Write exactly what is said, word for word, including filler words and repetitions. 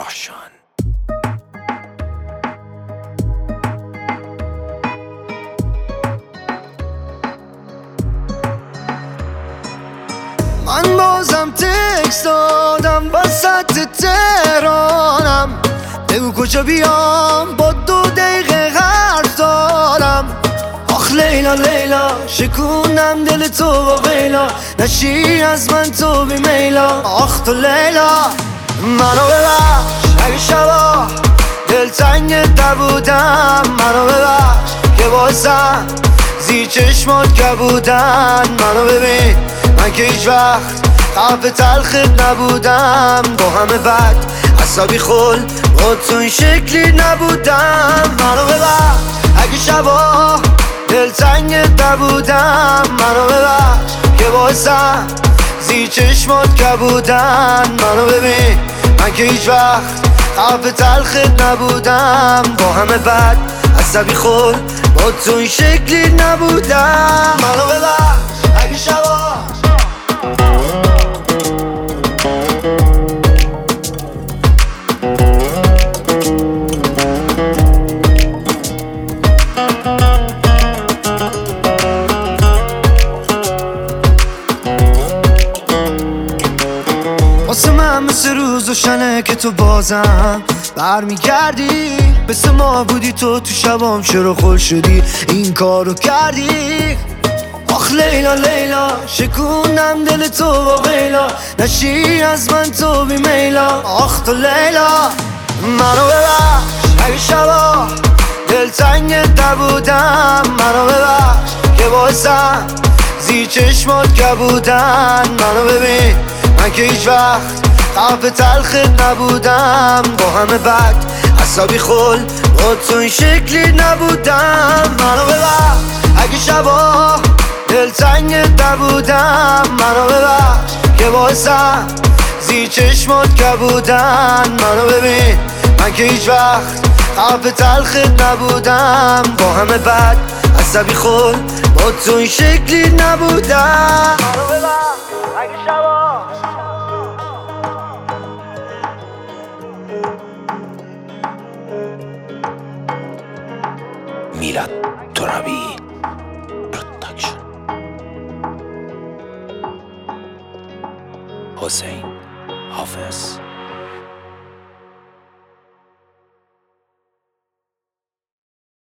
پروداکشن. من بازم تکست دادم وسط تهرانم، بگو کجا بیام با دو دقیقه حرف دارم. آخ لیلا لیلا شکونم دل تو با ویلا، نشی از من تو بی میلا. آخ تو لیلا منو ببخش اگه شبا دل تنگت نبودم، منو ببخش که بازم زیر چشمات کبودن. منو ببین من که هیچ وقت حرف تلخت نبودم، با همه بد عصبی خل با تو این شکلی نبودم. منو ببخش اگه شبا دل تنگت نبودم، منو ببخش که بازم زیر چشمات کبودن. منو ببین من که هیچ وقت حرف تلخت نبودم، با همه بد عصبی خل با تو این شکلی نبودم. منو ببخش اگه شبا واسه من مثل روز و شنه که تو بازم برمیگردی، مثل ما بودی تو تو شبام چرا خل شدی این کارو کردی. آخ لیلا لیلا شکونم دل تو با ویلا، نشی از من تو بی میلا. آخ تو لیلا منو ببخش اگه شبا دل تنگت نبودم، منو ببخش که بازم زیر چشمات کبودن. منو ببین من که هیچ وقت حرف تلخت نبودم، با همه بد عصبی خل با تو این شکلی نبودم. منو ببخش اگه شبا دل تنگت نبودم، منو ببخش که بازم زیر چشمات کبودن. منو ببین من که هیچ وقت حرف تلخت نبودم، با همه بد عصبی خل با تو این شکلی نبودم. منو ببخش اگه شبا میلاد ترابی پروداکشن. حسین حافظ.